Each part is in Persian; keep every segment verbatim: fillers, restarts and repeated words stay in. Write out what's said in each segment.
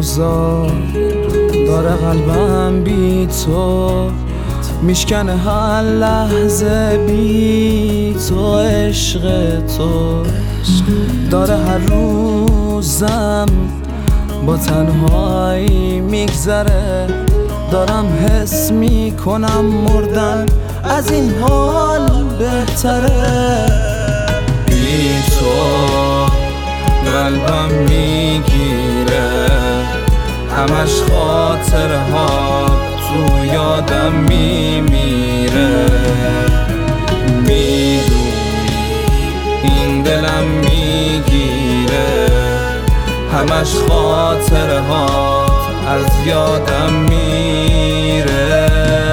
روزا داره قلبم بی تو میشکنه هر لحظه بی تو. عشق تو داره هر روزم با تنهایی میگذره. دارم حس میکنم مردن از این حال بهتره. بی تو قلبم میگیره، همش خاطره ها تو یادم میمیره. میدونی این دلم میگیره، همش خاطره ها از یادم میره.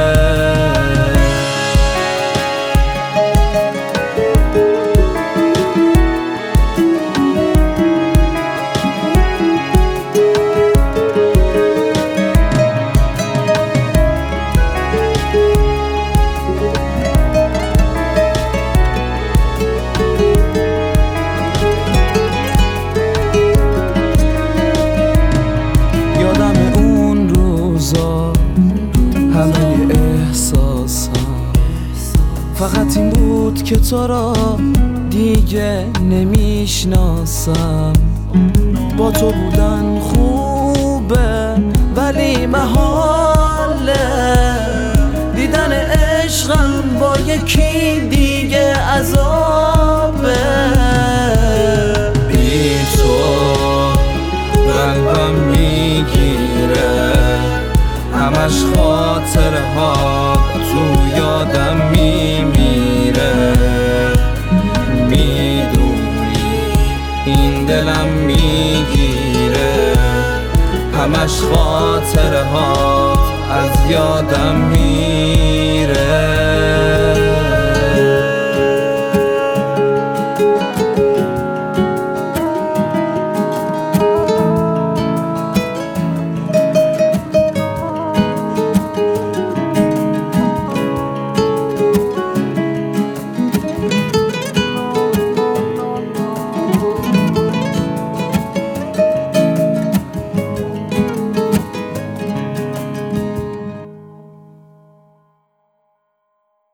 همه احساسم فقط این بود که تو را دیگه نمیشناسم. با تو بودن خوبه ولی محاله، دیدن عشقم با یکی دیگه عذابه. بی تو قلبم میگیره، همش خاطره ها تو یادم میمیره. میدونی این دلم میگیره، همش خاطره ها از یادم میمیره.